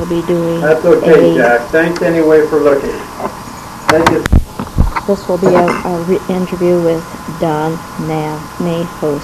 be doing That's okay, Jack. Thanks anyway for looking. Thank you. This will be a interview with Don Nahos.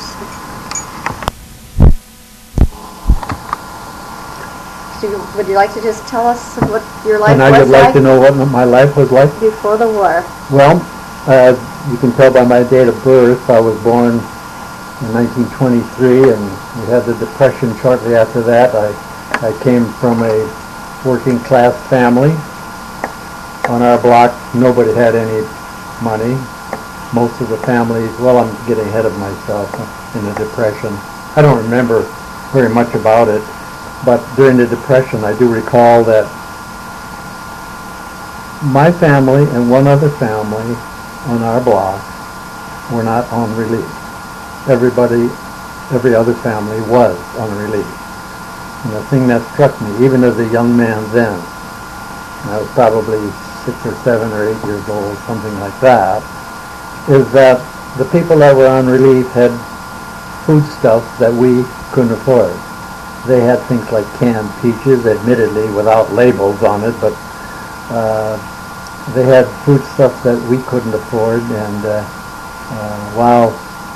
So would you like to just tell us what your life And I was would like to know what my life was like. before the war? Well, you can tell by my date of birth, I was born in 1923, and we had the Depression shortly after that. I came from a working class family. On our block, nobody had any money. Most of the families, well, I'm getting ahead of myself in the Depression. I don't remember very much about it, but during the Depression, I do recall that my family and one other family on our block were not on relief. Every other family was on relief. And the thing that struck me, even as a young man then, and I was probably 6 or 7 or 8 years old, something like that, is that the people that were on relief had foodstuffs that we couldn't afford. They had things like canned peaches, admittedly without labels on it, but they had foodstuffs that we couldn't afford, and while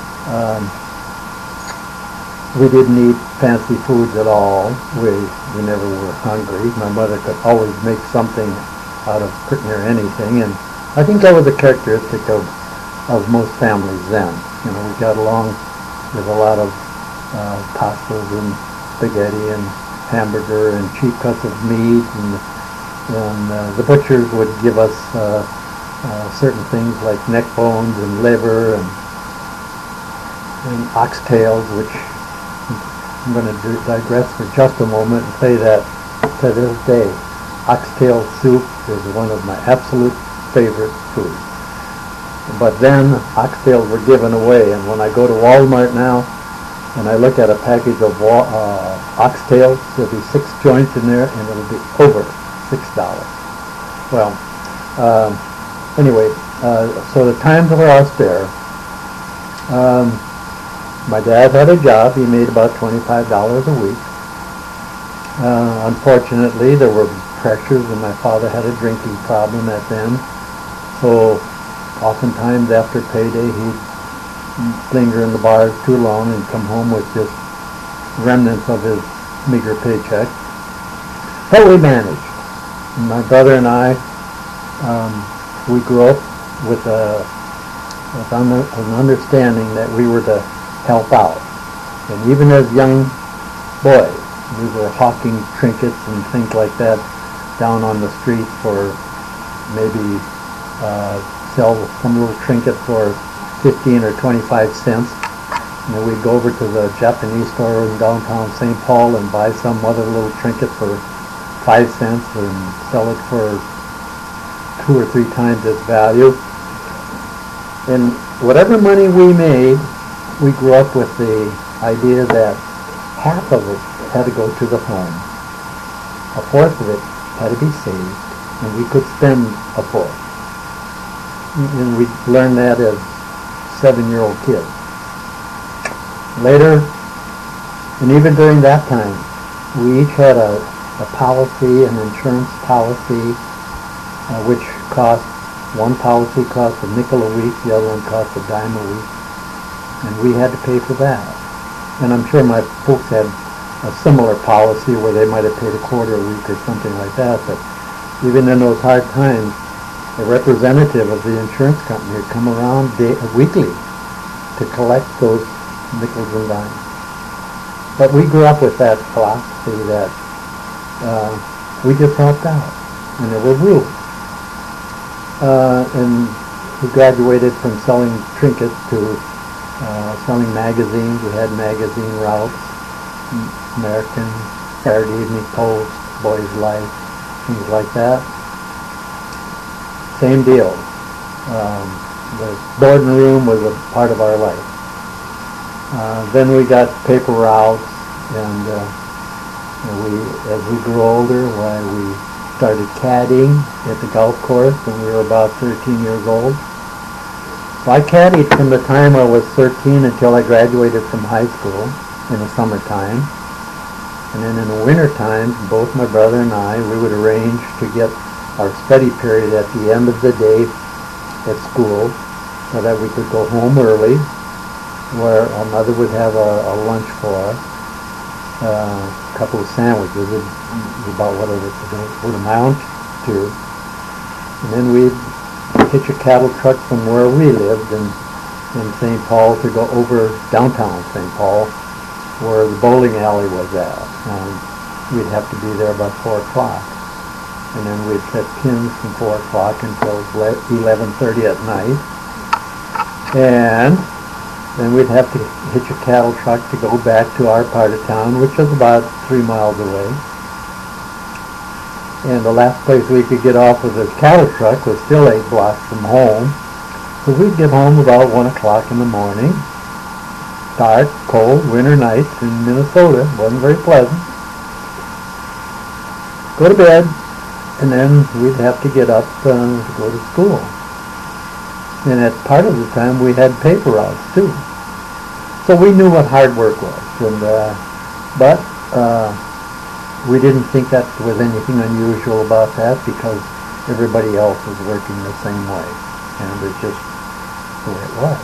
we didn't eat fancy foods at all, we never were hungry. My mother could always make something out of pretty near anything, and I think that was a characteristic of most families then. You know, we got along with a lot of pastas and spaghetti and hamburger and cheap cuts of meat, and the butchers would give us certain things like neck bones and liver and oxtails, which I'm going to digress for just a moment and say that to this day, oxtail soup is one of my absolute favorite foods. But then oxtails were given away, and when I go to Walmart now and I look at a package of oxtails, there'll be 6 joints in there, and it'll be over $6. Well, anyway, so the times were austere. My dad had a job. He made about $25 a week. Unfortunately, there were pressures, and my father had a drinking problem at then. So oftentimes after payday, he'd linger in the bars too long and come home with just remnants of his meager paycheck. But we managed. My brother and I, we grew up with an understanding that we were to help out. And even as young boys, we were hawking trinkets and things like that down on the street for maybe sell some little trinket for 15 or 25 cents. And then we'd go over to the Japanese store in downtown St. Paul and buy some other little trinket for 5 cents and sell it for 2 or 3 times its value. And whatever money we made, we grew up with the idea that half of it had to go to the home, a fourth of it had to be saved, and we could spend a fourth. And we learned that as 7-year-old kids. Later, and even during that time, we each had a policy, an insurance policy, which cost, one policy cost a nickel a week, the other one cost a dime a week, and we had to pay for that. And I'm sure my folks had a similar policy where they might have paid a quarter a week or something like that, but even in those hard times, a representative of the insurance company would come around weekly to collect those nickels and dimes. But we grew up with that philosophy that we just helped out, and there were rules. And we graduated from selling trinkets to selling magazines. We had magazine routes, American, Saturday Evening Post, Boy's Life, things like that. Same deal. The boarding room was a part of our life. Then we got paper routes, and as we grew older, we started caddying at the golf course when we were about 13 years old. So I caddied from the time I was 13 until I graduated from high school in the summertime. And then in the winter time, both my brother and I, we would arrange to get our study period at the end of the day at school so that we could go home early, where our mother would have a lunch for us, a couple of sandwiches, about what it would amount to. And then we'd hitch a cattle truck from where we lived in St. Paul to go over downtown St. Paul, where the bowling alley was at. And we'd have to be there about 4 o'clock. And then we'd set pins from 4 o'clock until 11:30 at night. And then we'd have to hitch a cattle truck to go back to our part of town, which is about 3 miles away. And the last place we could get off with the cattle truck was still 8 blocks from home. So we'd get home about 1 o'clock in the morning. Dark, cold, winter nights in Minnesota. Wasn't very pleasant. Go to bed, and then we'd have to get up to go to school. And at part of the time we had paper routes too. So we knew what hard work was. And but we didn't think that there was anything unusual about that because everybody else was working the same way. And it was just the way it was.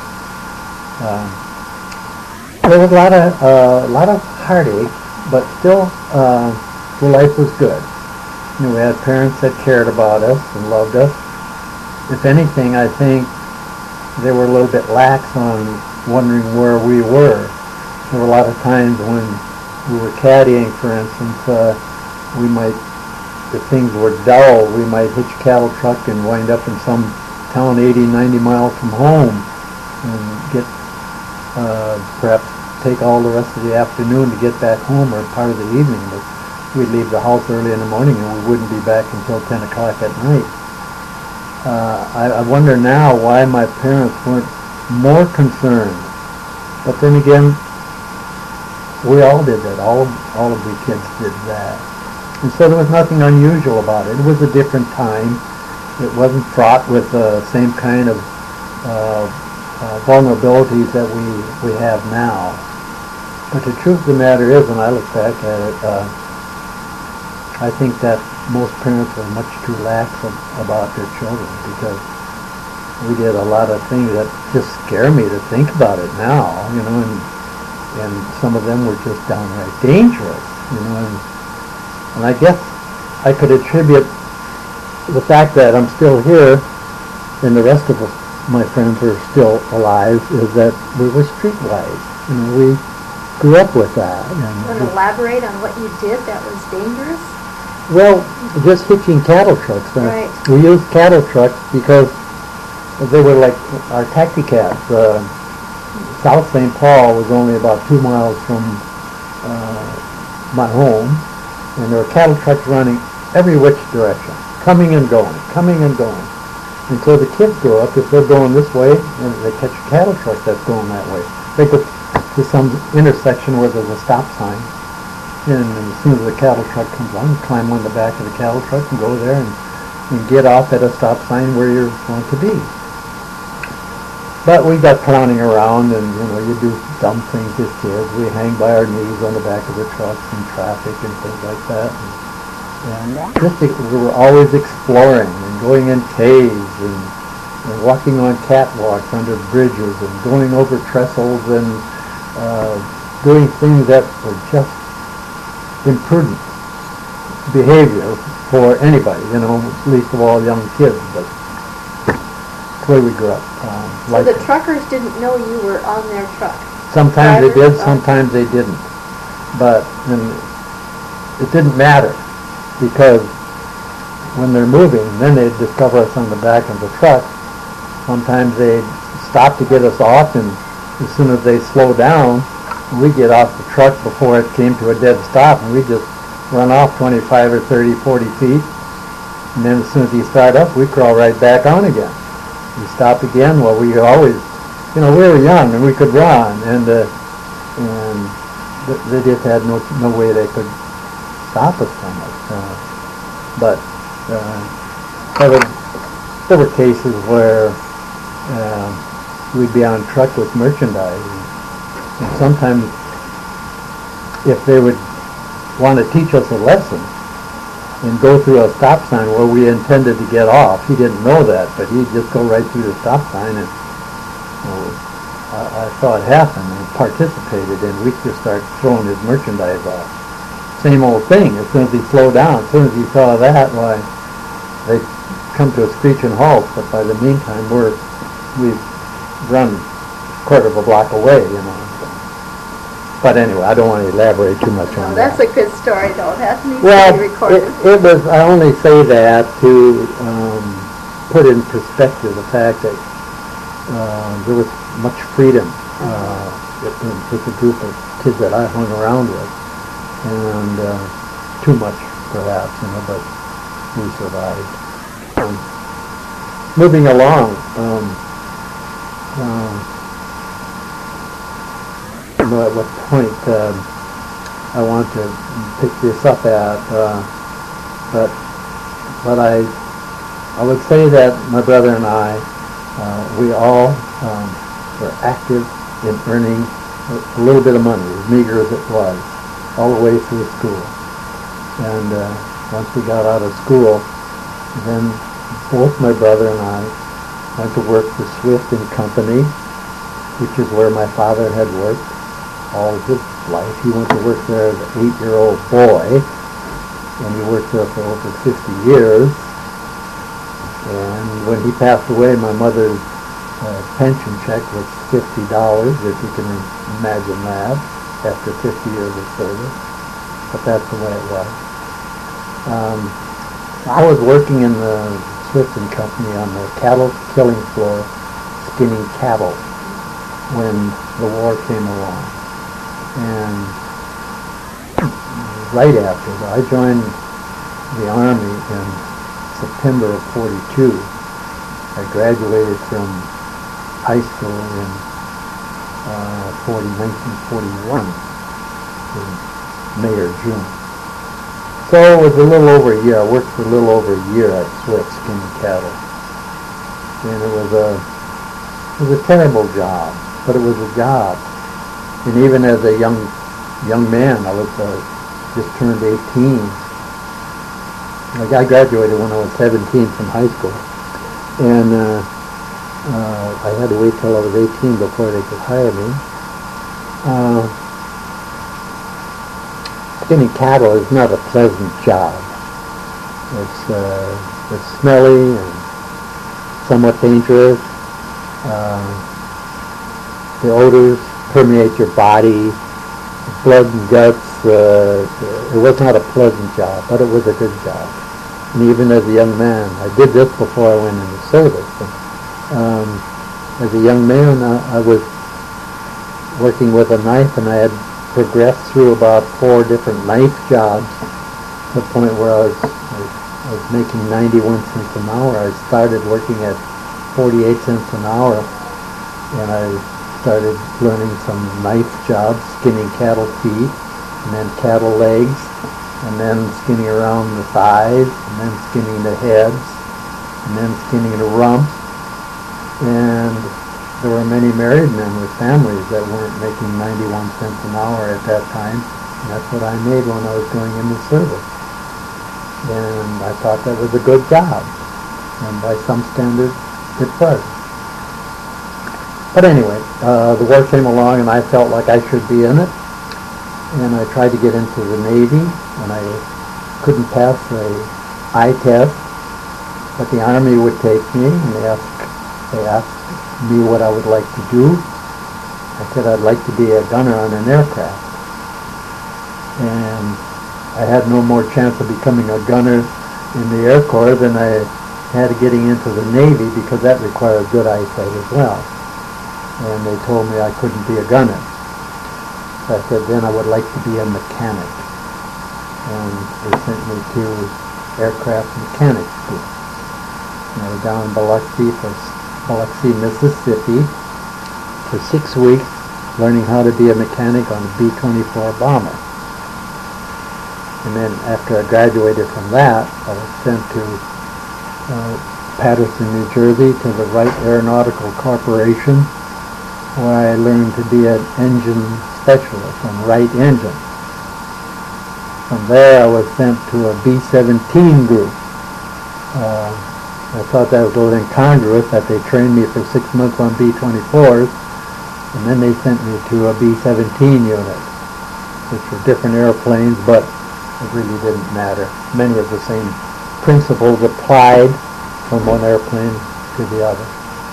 There was a lot of heartache, but still the life was good. You know, we had parents that cared about us and loved us. If anything, I think they were a little bit lax on wondering where we were. There were a lot of times when we were caddying, for instance, we might, if things were dull, we might hitch a cattle truck and wind up in some town 80, 90 miles from home and get, perhaps take all the rest of the afternoon to get back home or part of the evening. But we'd leave the house early in the morning and we wouldn't be back until 10 o'clock at night. I wonder now why my parents weren't more concerned. But then again, we all did that. All of the kids did that. And so there was nothing unusual about it. It was a different time. It wasn't fraught with the same kind of vulnerabilities that we have now. But the truth of the matter is, when I look back at it, I think that most parents are much too lax about their children because we did a lot of things that just scare me to think about it now, you know, and some of them were just downright dangerous, you know, and I guess I could attribute the fact that I'm still here and the rest of my friends are still alive is that we were streetwise, you know, we grew up with that. Want to elaborate on what you did that was dangerous? Well, just hitching cattle trucks. Right. We used cattle trucks because they were like our taxi cabs. South St. Paul was only about 2 miles from my home, and there were cattle trucks running every which direction, coming and going, coming and going. And so the kids grow up, if they're going this way, and they catch a cattle truck that's going that way. They go to some intersection where there's a stop sign, and as soon as the cattle truck comes on, you climb on the back of the cattle truck and go there and get off at a stop sign where you're going to be. But we got clowning around, and you know, you do dumb things as kids. We hang by our knees on the back of the trucks in traffic and things like that. And just we were always exploring and going in caves and walking on catwalks under bridges and going over trestles and doing things that were just imprudent behavior for anybody, you know, least of all young kids. But that's the way we grew up. So the truckers didn't know you were on their truck? Sometimes they did, Drivers? sometimes they didn't. But it didn't matter because when they're moving, then they'd discover us on the back of the truck. Sometimes they'd stop to get us off, and as soon as they slow down, we get off the truck before it came to a dead stop, and we just run off 25 or 30, 40 feet. And then as soon as he start up, we crawl right back on again. We stop again. Well, we always, you know, we were young and we could run, and they just had no way they could stop us from it. But there were cases where we'd be on truck with merchandise, and sometimes if they would want to teach us a lesson and go through a stop sign where we intended to get off. He didn't know that, but he'd just go right through the stop sign, and I saw it happen and participated, and we'd just start throwing his merchandise off. Same old thing. As soon as he slowed down, as soon as he saw that, why, they'd come to a screeching halt, but by the meantime, we've run a quarter of a block away, you know. But anyway, I don't want to elaborate too much No, on that's that. a good story, though. That needs Well, to be recorded. it was, I only say that to put in perspective the fact that there was much freedom with the group of kids that I hung around with, and too much perhaps, you know, but we survived. Moving along, at what point I want to pick this up at, but I would say that my brother and I, we all were active in earning a little bit of money, as meager as it was, all the way through school. And once we got out of school, then both my brother and I went to work for Swift and Company, which is where my father had worked all his life. He went to work there as an 8-year-old boy, and he worked there for over 50 years. And when he passed away, my mother's pension check was $50, if you can imagine that, after 50 years of service. But that's the way it was. I was working in the Swift and Company on the cattle killing floor, skinning cattle, when the war came along. And right after, I joined the Army in September of '42. I graduated from high school in 1941, in May or June. So it was a little over a year. I worked for a little over a year at Swift skinning cattle. And it was a terrible job, but it was a job. And even as a young man, I was just turned 18. Like, I graduated when I was 17 from high school, and I had to wait till I was 18 before they could hire me. Skinning cattle is not a pleasant job. It's smelly and somewhat dangerous. The odors permeate your body, blood and guts. It was not a pleasant job, but it was a good job. And even as a young man, I did this before I went into service. And, as a young man, I was working with a knife, and I had progressed through about 4 different knife jobs to the point where I was making 91 cents an hour. I started working at 48 cents an hour, and I started learning some knife jobs, skinning cattle feet, and then cattle legs, and then skinning around the thighs, and then skinning the heads, and then skinning the rump. And there were many married men with families that weren't making 91 cents an hour at that time, and that's what I made when I was going into service. And I thought that was a good job, and by some standards, it was. But anyway, the war came along, and I felt like I should be in it, and I tried to get into the Navy, and I couldn't pass the eye test, but the Army would take me, and they asked me what I would like to do. I said I'd like to be a gunner on an aircraft. And I had no more chance of becoming a gunner in the Air Corps than I had of getting into the Navy, because that requires good eyesight as well. And they told me I couldn't be a gunner. So I said then I would like to be a mechanic. And they sent me to aircraft mechanic school. And I was down in Biloxi, Mississippi, for 6 weeks, learning how to be a mechanic on a B-24 bomber. And then after I graduated from that, I was sent to Patterson, New Jersey, to the Wright Aeronautical Corporation, where I learned to be an engine specialist on Wright engines. From there, I was sent to a B-17 group. I thought that was a little incongruous that they trained me for 6 months on B-24s, and then they sent me to a B-17 unit, which were different airplanes, but it really didn't matter. Many of the same principles applied from one airplane to the other.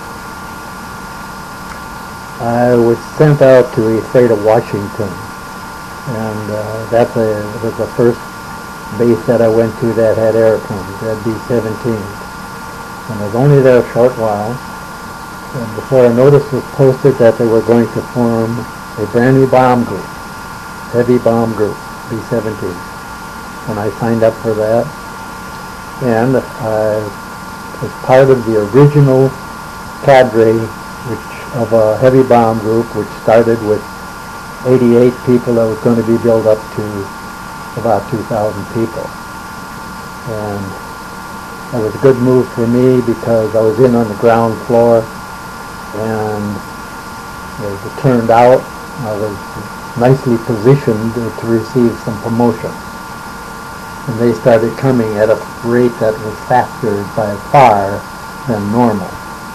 I was sent out to the Freight of Washington, and that was the first base that I went to that had airplanes, that B-17s. And I was only there a short while, and before a notice was posted that they were going to form a brand new bomb group, heavy bomb group, B-17. And I signed up for that, and I was part of the original cadre of a heavy bomb group, which started with 88 people that was going to be built up to about 2,000 people. And that was a good move for me because I was in on the ground floor, and as it turned out, I was nicely positioned to receive some promotion. And they started coming at a rate that was faster by far than normal.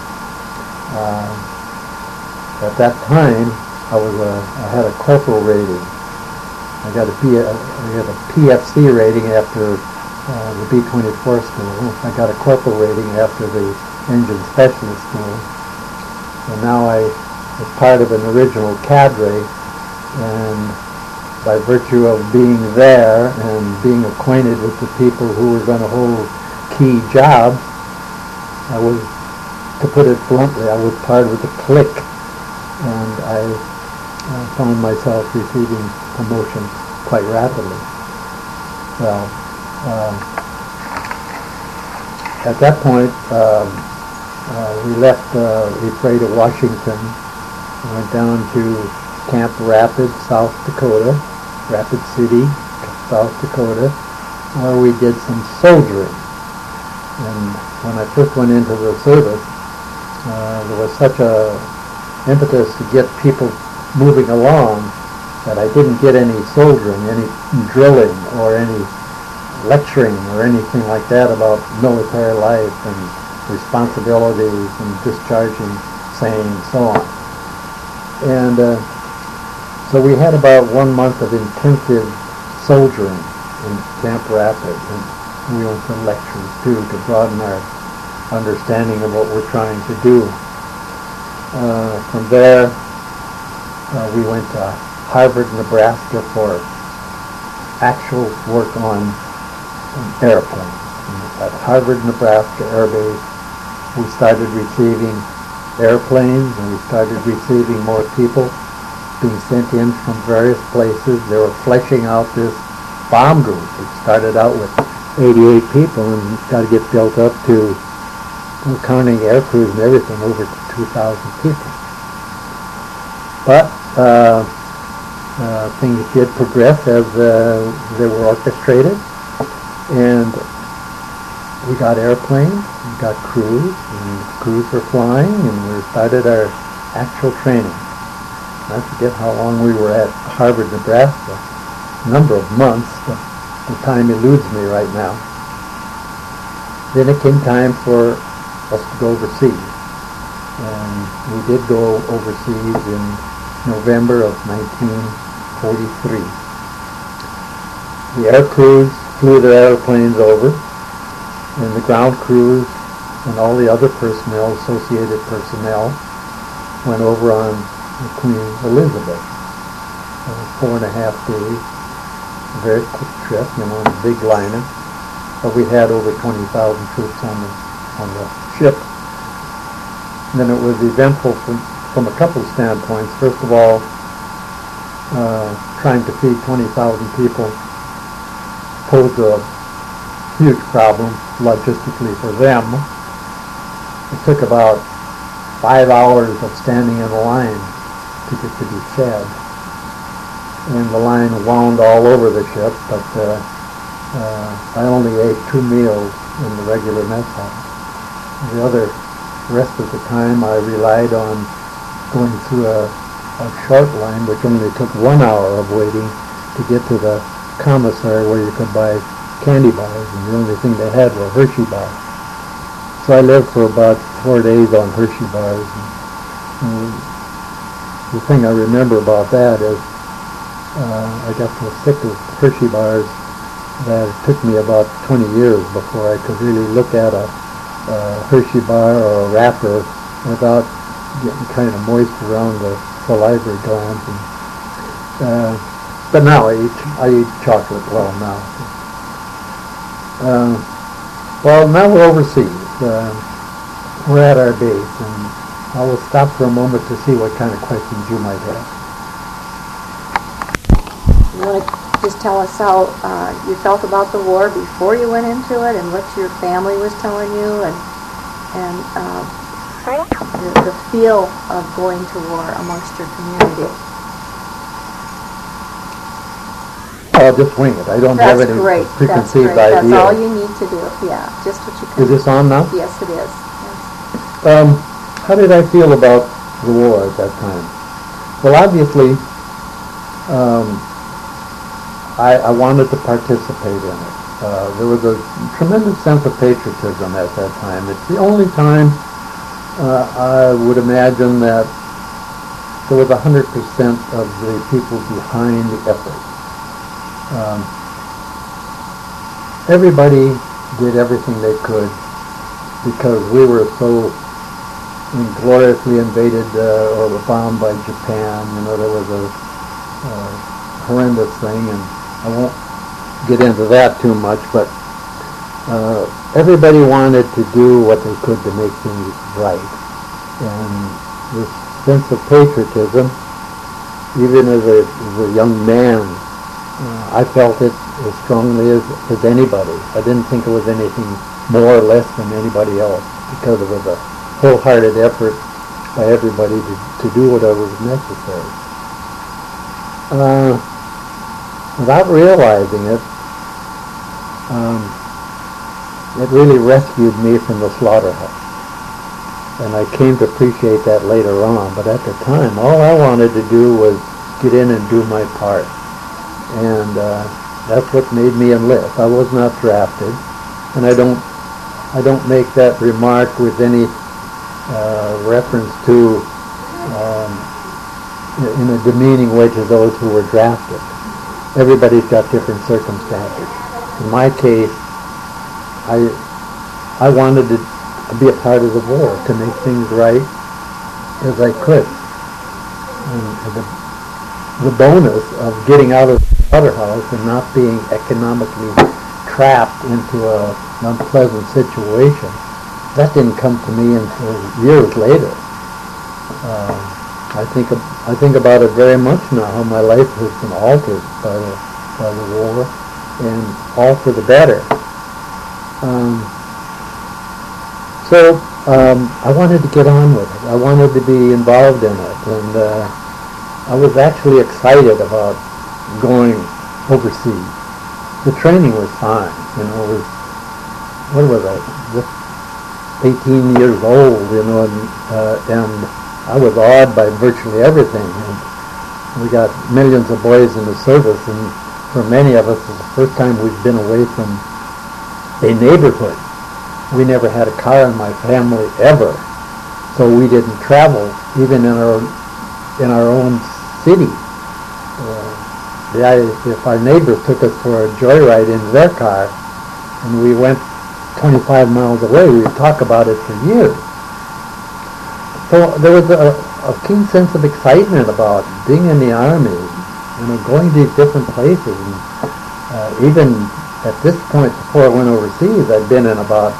At that time, I had a corporal rating. I got a PFC rating after the B-24 school. I got a corporal rating after the engine specialist school. And now I was part of an original cadre, and by virtue of being there and being acquainted with the people who were going to hold key jobs, I was, to put it bluntly, I was part of the clique. And I found myself receiving promotion quite rapidly. Well, at that point, we left the Freight of Washington, went down to Camp Rapid, South Dakota, Rapid City, South Dakota, where we did some soldiering. And when I first went into the service, there was such a impetus to get people moving along that I didn't get any soldiering, any drilling, or any lecturing or anything like that about military life and responsibilities and discharging same and so on. And so we had about 1 month of intensive soldiering in Camp Rapid, and we went to lectures too to broaden our understanding of what we're trying to do. From there, we went to Harvard, Nebraska for actual work on airplanes. And at Harvard, Nebraska Air Base, we started receiving airplanes, and we started receiving more people being sent in from various places. They were fleshing out this bomb group. It started out with 88 people and got to get built up to, counting air crews and everything, over 2,000 people. But things did progress as they were orchestrated, and we got airplanes, we got crews, and crews were flying, and we started our actual training. I forget how long we were at Harvard, Nebraska, a number of months, but the time eludes me right now. Then it came time for us to go overseas. And we did go overseas in November of 1943. The air crews flew their airplanes over, and the ground crews and all the other personnel, associated personnel, went over on the Queen Elizabeth. 4.5 days, a very quick trip, a big liner. But we had over 20,000 troops on the ship. And then it was eventful from a couple of standpoints. First of all, trying to feed 20,000 people posed a huge problem logistically for them. It took about 5 hours of standing in a line to get to be fed. And the line wound all over the ship, but I only ate 2 meals in the regular mess hall. The rest of the time I relied on going through a short line, which only took 1 hour of waiting to get to the commissary where you could buy candy bars, and the only thing they had were Hershey bars. So I lived for about 4 days on Hershey bars. And the thing I remember about that is I got so sick of Hershey bars that it took me about 20 years before I could really look at a Hershey bar or a wrapper without getting kind of moist around the salivary glands. But now I eat chocolate well now. Well, now we're overseas. We're at our base, and I will stop for a moment to see what kind of questions you might have. You want to just tell us how you felt about the war before you went into it, and what your family was telling you, and the feel of going to war amongst your community? I'll just wing it. I don't have any preconceived idea. That's all you need to do. Yeah, just what you can. Is this on now? Yes, it is. Yes. How did I feel about the war at that time? Well, obviously, I wanted to participate in it. There was a tremendous sense of patriotism at that time. It's the only time I would imagine that there was 100% of the people behind the effort. Everybody did everything they could because we were so gloriously invaded or bombed by Japan. You know, there was a horrendous thing, and I won't get into that too much, but everybody wanted to do what they could to make things right. And this sense of patriotism, even as a young man, I felt it as strongly as anybody. I didn't think it was anything more or less than anybody else, because it was a wholehearted effort by everybody to do whatever was necessary. Without realizing it, it really rescued me from the slaughterhouse. And I came to appreciate that later on. But at the time, all I wanted to do was get in and do my part. And that's what made me enlist. I was not drafted, and I don't make that remark with any reference to in a demeaning way to those who were drafted. Everybody's got different circumstances. In my case, I wanted to be a part of the war, to make things right as I could. And the bonus of getting out of the slaughterhouse and not being economically trapped into an unpleasant situation, that didn't come to me until years later. I think about it very much now, how my life has been altered by the war, and all for the better. So I wanted to get on with it. I wanted to be involved in it, and I was actually excited about going overseas. The training was fine. You know, it was, what was I, just 18 years old, you know, and I was awed by virtually everything. And we got millions of boys in the service, and for many of us, it's the first time we've been away from a neighborhood. We never had a car in my family ever, so we didn't travel even in our own city. If our neighbors took us for a joyride in their car, and we went 25 miles away, we would talk about it for years. So there was a keen sense of excitement about being in the Army, you know, going to these different places. And even at this point, before I went overseas, I'd been in about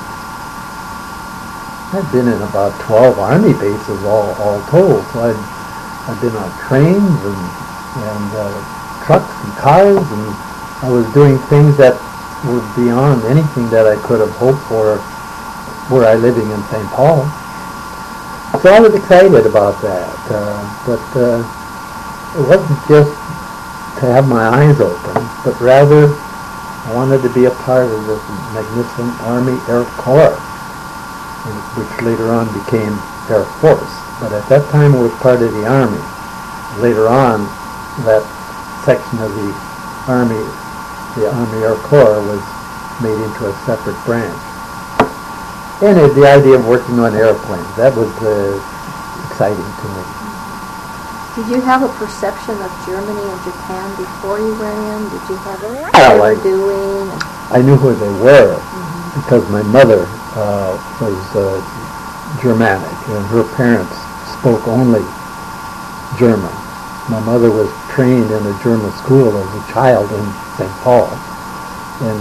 12 Army bases all told. So I'd been on trains and trucks and cars, and I was doing things that were beyond anything that I could have hoped for were I living in St. Paul. So I was excited about that, but it wasn't just to have my eyes open, but rather I wanted to be a part of this magnificent Army Air Corps, which later on became Air Force. But at that time it was part of the Army. Later on, that section of the Army the Army Air Corps was made into a separate branch. And the idea of working on airplanes, that was exciting to me. Did you have a perception of Germany and Japan before you went in? Did you have what Well, they were doing? I knew who they were because my mother was Germanic, and her parents spoke only German. My mother was trained in a German school as a child in St. Paul, and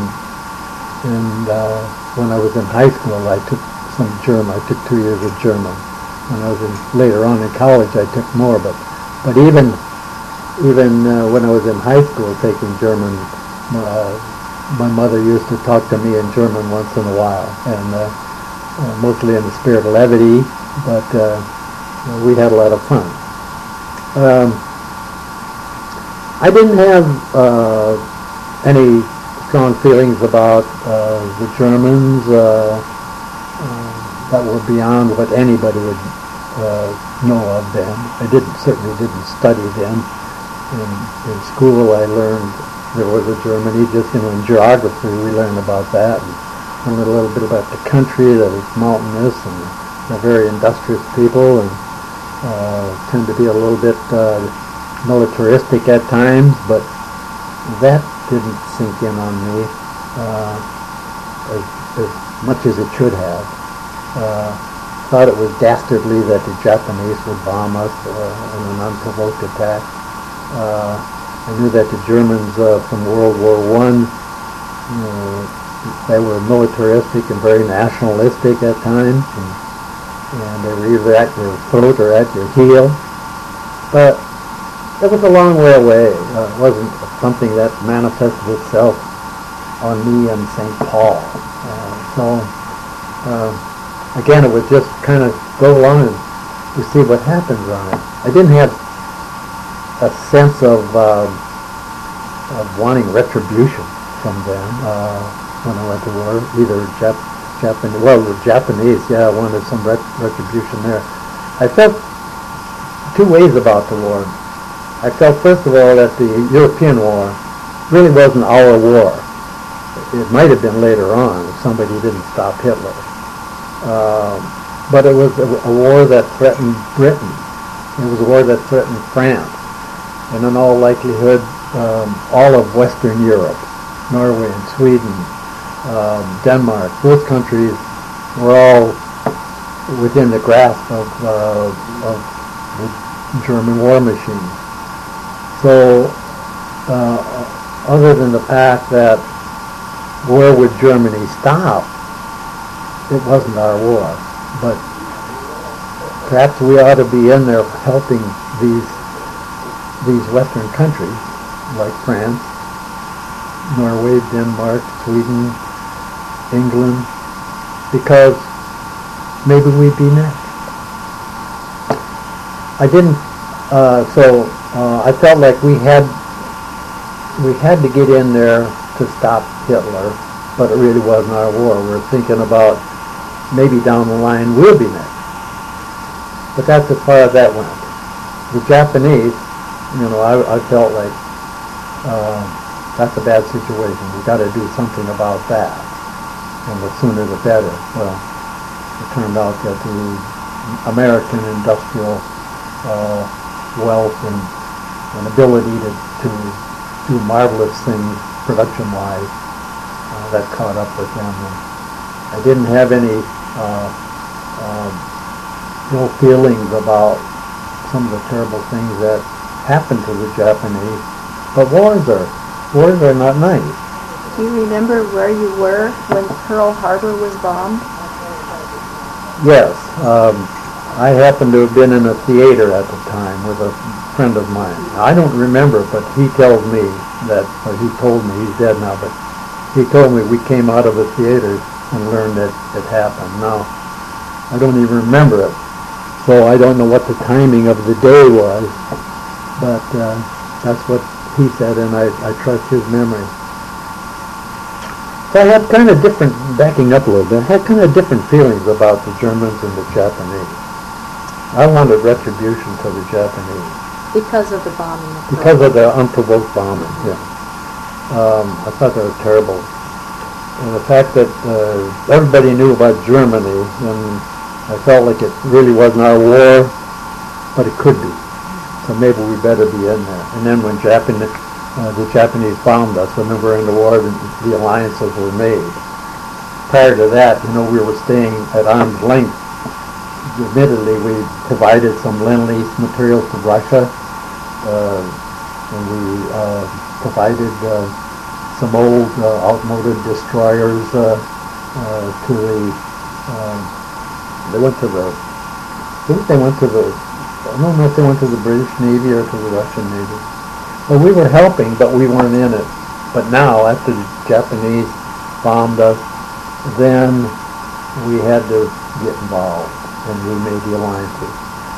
when I was in high school, I took some German. I took 2 years of German. When I was later on in college, I took more. But even when I was in high school taking German, my mother used to talk to me in German once in a while, and mostly in the spirit of levity. But we had a lot of fun. I didn't have any strong feelings about the Germans that were beyond what anybody would know of them. I certainly didn't study them. In school I learned there was a Germany, just in geography we learned about that, and learned a little bit about the country, that it's mountainous and they're very industrious people, and tend to be a little bit militaristic at times, but that didn't sink in on me as much as it should have. Thought it was dastardly that the Japanese would bomb us in an unprovoked attack. I knew that the Germans from World War I, they were militaristic and very nationalistic at times, and they were either at your throat or at your heel. But it was a long way away. It wasn't something that manifested itself on me in St. Paul. Again, it was just kind of go along and you see what happens on it. I didn't have a sense of wanting retribution from them when I went to war. Either the Japanese, yeah, I wanted some retribution there. I felt two ways about the war. I felt, first of all, that the European war really wasn't our war. It might have been later on if somebody didn't stop Hitler. But it was a war that threatened Britain. It was a war that threatened France. And in all likelihood, all of Western Europe, Norway and Sweden, Denmark, those countries were all within the grasp of the German war machine. So, other than the fact that where would Germany stop, it wasn't our war. But perhaps we ought to be in there helping these Western countries, like France, Norway, Denmark, Sweden, England, because maybe we'd be next. I didn't, I felt like we had to get in there to stop Hitler, but it really wasn't our war. We're thinking about maybe down the line we'll be next. But that's as far as that went. The Japanese, I felt like that's a bad situation. We've got to do something about that, and the sooner the better. Well, it turned out that the American industrial wealth and ability to do marvelous things production-wise, that caught up with them. And I didn't have any ill feelings about some of the terrible things that happened to the Japanese, but wars are not nice. Do you remember where you were when Pearl Harbor was bombed? Yes. I happened to have been in a theater at the time with a friend of mine. I don't remember, but he tells me that, or he told me, he's dead now, but he told me we came out of a theater and learned that it happened. Now, I don't even remember it, so I don't know what the timing of the day was, but that's what he said, and I trust his memory. So I had kind of different, backing up a little bit, I had kind of different feelings about the Germans and the Japanese. I wanted retribution to the Japanese. Because of the bombing of Pearl Because of the unprovoked bombing, yeah. I thought that was terrible. And the fact that everybody knew about Germany, and I felt like it really wasn't our war, but it could be. So maybe we better be in there. And then when the Japanese bombed us, when we were in the war, the alliances were made. Prior to that, we were staying at arm's length. Admittedly, we provided some Lend-Lease materials to Russia, and we provided some old outmoded destroyers to the. They went to the. I think they went to the. I don't know if they went to the British Navy or to the Russian Navy. Well, we were helping, but we weren't in it. But now, after the Japanese bombed us, then we had to get involved, and we made the alliances.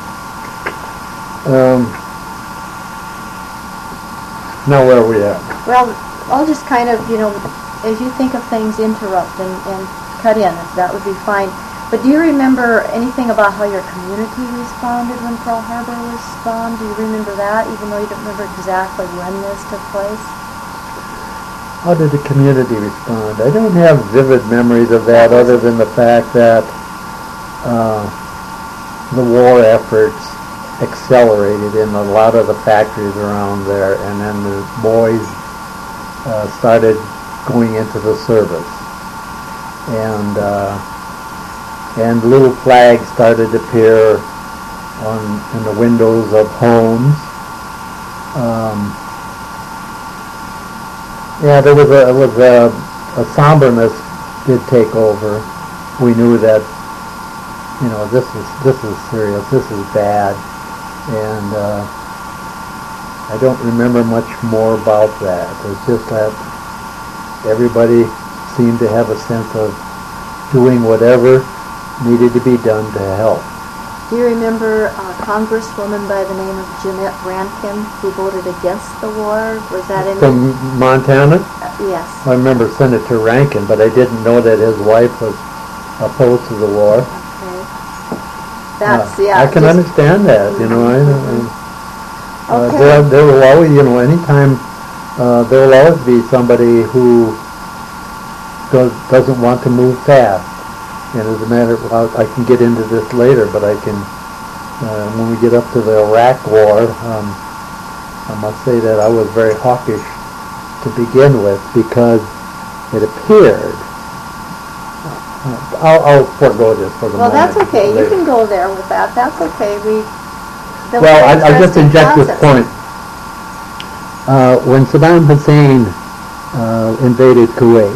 Now where are we at? Well, I'll just kind of, as you think of things, interrupt and cut in, if that would be fine. But do you remember anything about how your community responded when Pearl Harbor was bombed? Do you remember that, even though you don't remember exactly when this took place? How did the community respond? I don't have vivid memories of that, other than the fact that the war efforts accelerated in a lot of the factories around there, and then the boys started going into the service, and little flags started to appear in the windows of homes. There was a somberness did take over. We knew that this is serious, this is bad, and I don't remember much more about that. It's just that everybody seemed to have a sense of doing whatever needed to be done to help. Do you remember a congresswoman by the name of Jeanette Rankin who voted against the war? Was that in from Montana? Yes. I remember Senator Rankin, but I didn't know that his wife was opposed to the war. Okay. That's I can understand that. Okay. There will always, anytime there will always be somebody who doesn't want to move fast. And as a matter of, I can get into this later, but I can, when we get up to the Iraq War, I must say that I was very hawkish to begin with, because it appeared, I'll forego this for the moment. Well, that's okay. You can go there with that. That's okay. I'll just inject this point. When Saddam Hussein invaded Kuwait,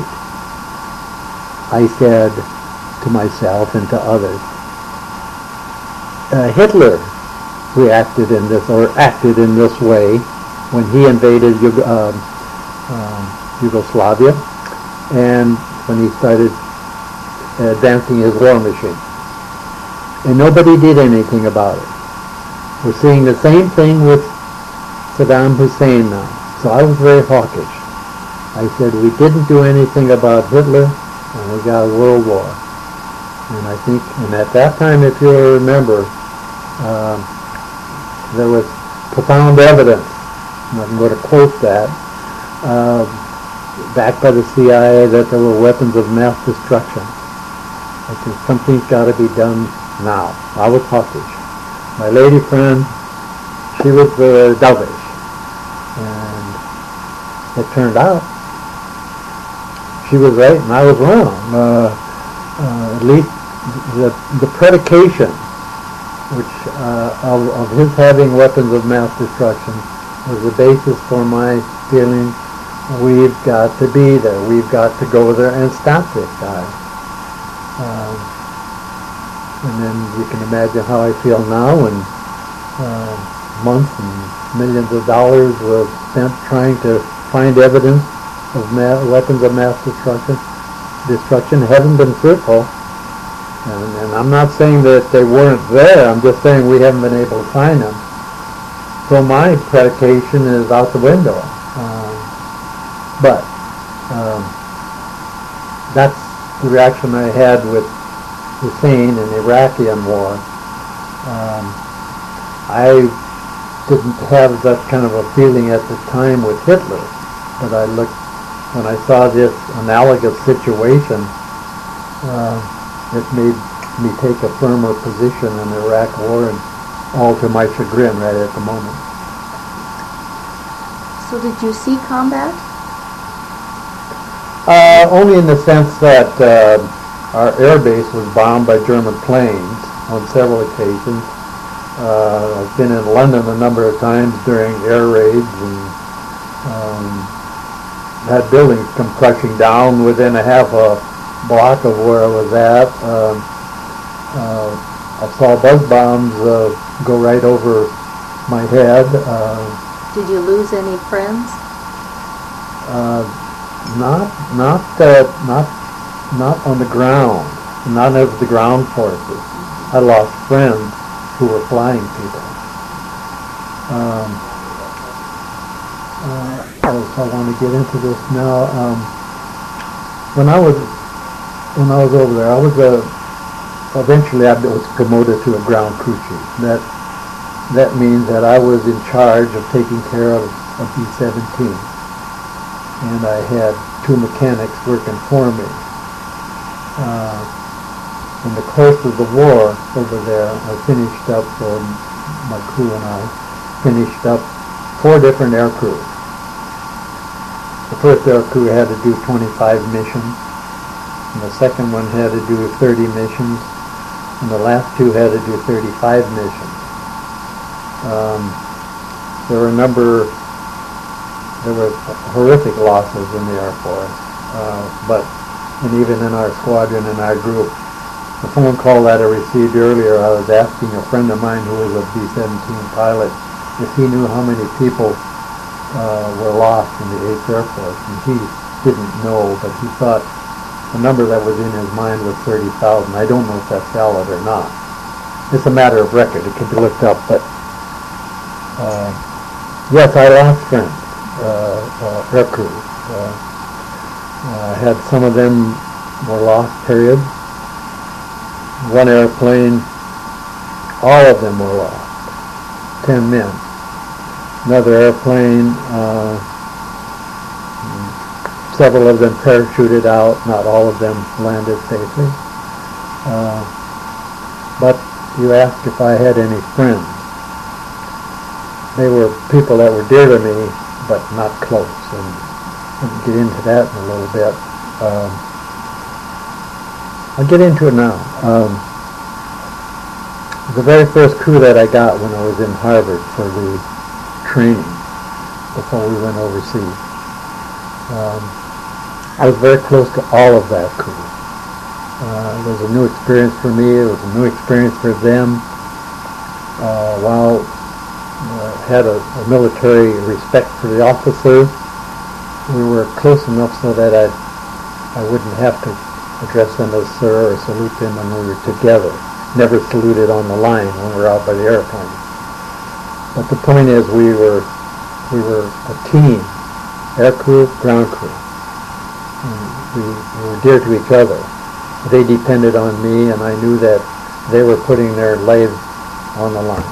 I said to myself and to others, Hitler reacted in this, or acted in this way when he invaded Yugoslavia, and when he started advancing his war machine. And nobody did anything about it. We're seeing the same thing with Saddam Hussein now. So I was very hawkish. I said we didn't do anything about Hitler, and we got a world war. And I think, and at that time, if you'll remember, there was profound evidence, and I'm going to quote that, backed by the CIA, that there were weapons of mass destruction. I said, something's got to be done now. I was hawkish. My lady friend, she was dovish. And it turned out she was right and I was wrong. At least the predication of his having weapons of mass destruction was the basis for my feeling we've got to be there. We've got to go there and stop this guy. And then you can imagine how I feel now when months and millions of dollars were spent trying to find evidence of weapons of mass destruction haven't been fruitful. And I'm not saying that they weren't there, I'm just saying we haven't been able to find them. So my predication is out the window. But that's the reaction I had with Hussein and the Iraqi war. I didn't have that kind of a feeling at the time with Hitler, but I looked when I saw this analogous situation, it made me take a firmer position in the Iraq War, and all to my chagrin right at the moment. So did you see combat? Only in the sense that our air base was bombed by German planes on several occasions. I've been in London a number of times during air raids and had buildings come crashing down within a half a block of where I was at. I saw buzz bombs go right over my head. Did you lose any friends? Not on the ground. None of the ground forces. I lost friends who were flying people. I want to get into this now. When I was over there, eventually I was promoted to a ground crew chief. That means that I was in charge of taking care of a B-17, and I had 2 mechanics working for me. In the course of the war over there, I finished up, my crew and I finished up 4 different air crews. The first air crew had to do 25 missions, and the second one had to do 30 missions, and the last 2 had to do 35 missions. There were horrific losses in the Air Force, and even in our squadron, in our group. The phone call that I received earlier, I was asking a friend of mine who was a B-17 pilot if he knew how many people were lost in the 8th Air Force, and he didn't know, but he thought the number that was in his mind was 30,000. I don't know if that's valid or not. It's a matter of record. It can be looked up, but yes, I lost friends, air crews. I had some of them were lost, period. One airplane, all of them were lost, 10 men. Another airplane, several of them parachuted out, not all of them landed safely. But you asked if I had any friends. They were people that were dear to me, but not close, and I'll get into that in a little bit. I'll get into it now. The very first crew that I got when I was in Harvard for the training before we went overseas, I was very close to all of that crew. It was a new experience for me. It was a new experience for them. While had a military respect for the officers, we were close enough so that I wouldn't have to address them as sir or salute them when we were together. Never saluted on the line when we were out by the airplane. But the point is, we were a team, air crew, ground crew. We were dear to each other. They depended on me, and I knew that they were putting their lives on the line.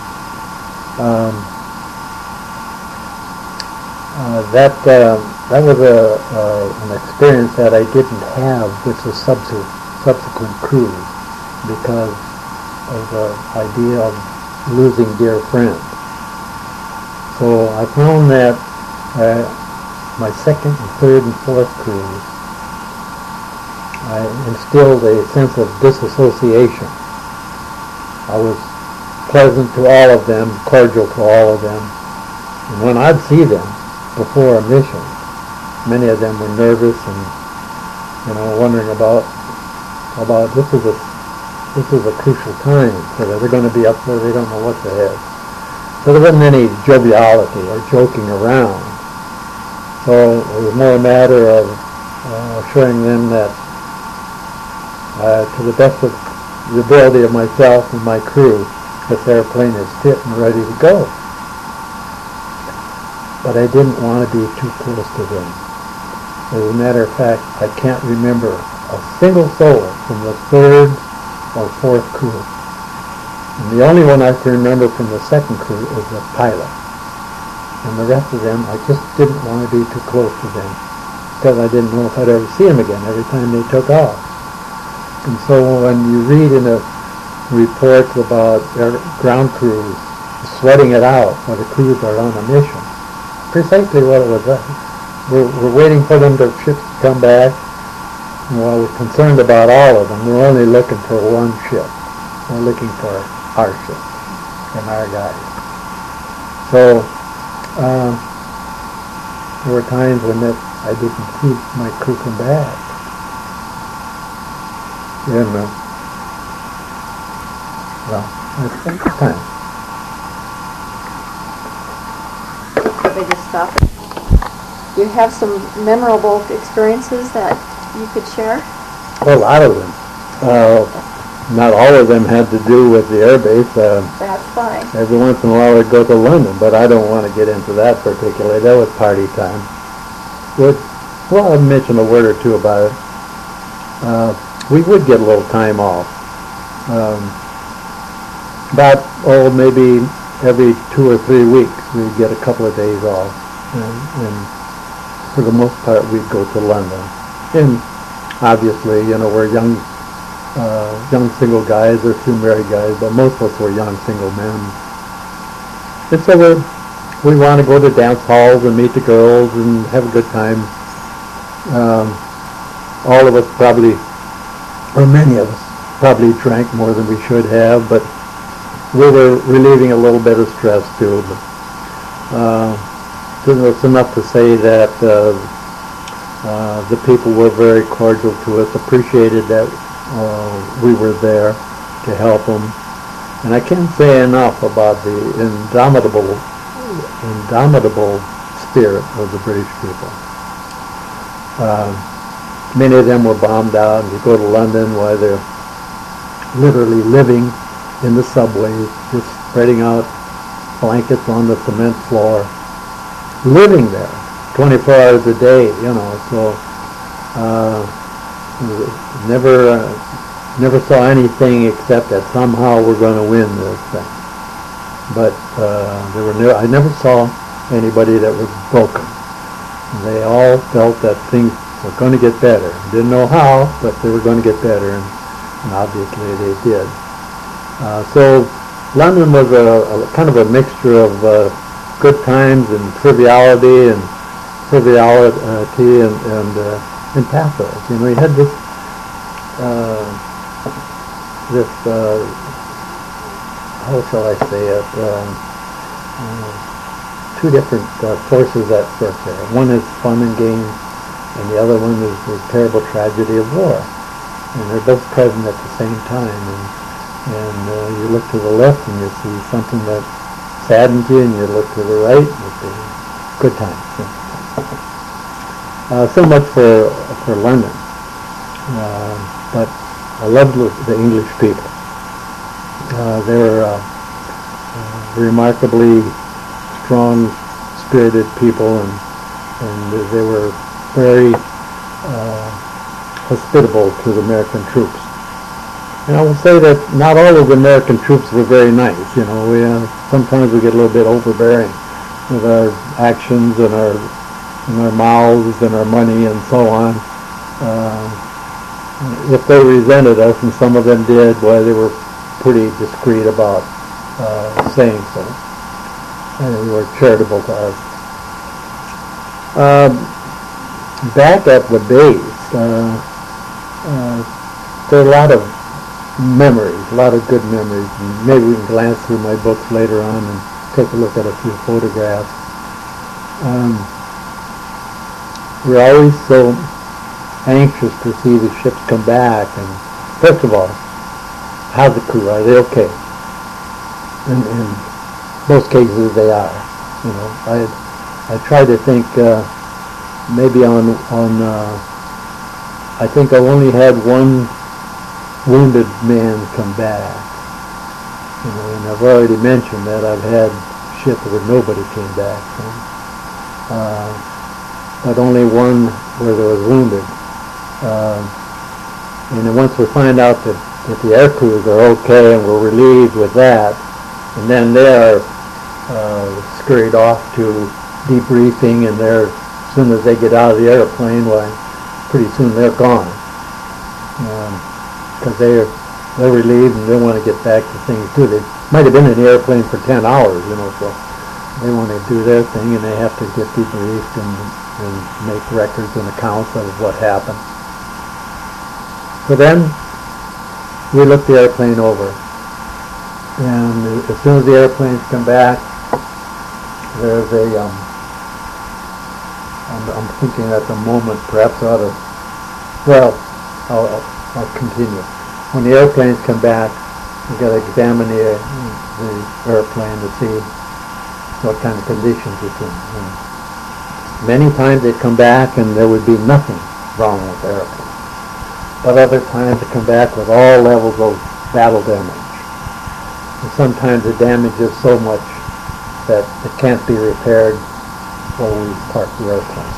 That was an experience that I didn't have with the subsequent crews because of the idea of losing dear friends. So I found that my second and third and fourth crews, I instilled a sense of disassociation. I was pleasant to all of them, cordial to all of them. And when I'd see them before a mission, many of them were nervous and, wondering about this is a crucial time, so that they're going to be up there, they don't know what's ahead. So there wasn't any joviality or joking around. So it was more a matter of assuring them that to the best of the ability of myself and my crew, this airplane is fit and ready to go. But I didn't want to be too close to them. As a matter of fact, I can't remember a single soul from the third or fourth crew. And the only one I can remember from the second crew is the pilot. And the rest of them, I just didn't want to be too close to them. because I didn't know if I'd ever see them again every time they took off. And so when you read in the reports about ground crews sweating it out while the crews are on a mission, precisely what it was like. We're waiting for them, the ships to come back, and while we're concerned about all of them, we're only looking for one ship. We're looking for our ship and our guys. So there were times when I didn't see my crew come back. And, well, it's a good time. They just stop it. Do you have some memorable experiences that you could share? Well, a lot of them. Not all of them had to do with the air base. That's fine. Every once in a while we'd go to London, but I don't want to get into that particularly. That was party time. Well, I'll mention a word or two about it. We would get a little time off. Maybe every 2 or 3 weeks we'd get a couple of days off. And for the most part we'd go to London. And obviously, we're young single guys, or a few married guys, but most of us were young single men. And so we want to go to dance halls and meet the girls and have a good time. All of us probably, or many of us, probably drank more than we should have, but we were relieving a little bit of stress too. It's enough to say that the people were very cordial to us, appreciated that we were there to help them. And I can't say enough about the indomitable spirit of the British people. Many of them were bombed out, and you go to London while they're literally living in the subways, just spreading out blankets on the cement floor, living there 24 hours a day, so never saw anything except that somehow we're going to win this thing. But I never saw anybody that was broken. They all felt that things were going to get better. Didn't know how, but they were going to get better, and obviously they did. So London was a kind of a mixture of good times and triviality and pathos. You had this how shall I say it? Two different forces at work there. One is fun and games, and the other one is the terrible tragedy of war. And they're both present at the same time. And you look to the left and you see something that saddens you, and you look to the right and you see good times. So much for London. But I loved the English people. They were remarkably strong-spirited people, and they were very hospitable to the American troops. And I will say that not all of the American troops were very nice. Sometimes we get a little bit overbearing with our actions and our mouths and our money and so on. If they resented us, and some of them did, boy, they were pretty discreet about saying so. And they were charitable to us. Back at the base, there are a lot of memories, a lot of good memories. And maybe we can glance through my books later on and take a look at a few photographs. We're always so anxious to see the ships come back, and first of all, how's the crew? Are they okay? And in most cases they are. I try to think maybe I think I've only had one wounded man come back. And I've already mentioned that I've had ships where nobody came back from. But only one where there was wounded. And then once we find out that the air crews are okay and we're relieved with that, and then they're scurried off to debriefing, and they're as soon as they get out of the airplane, why, pretty soon they're gone. Because they're relieved and they want to get back to things too. They might have been in the airplane for 10 hours, so they want to do their thing, and they have to get debriefed and make records and accounts of what happened. So then we look the airplane over, and as soon as the airplanes come back, there's a I'm thinking at the moment perhaps I ought to, well, I'll continue. When the airplanes come back, we've got to examine the airplane to see what kind of conditions it's in. And many times they come back and there would be nothing wrong with the airplane. But other times they come back with all levels of battle damage. And sometimes the damage is so much that it can't be repaired before we park the airplane.